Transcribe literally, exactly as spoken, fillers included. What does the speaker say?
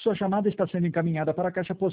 Sua chamada está sendo encaminhada para a caixa postal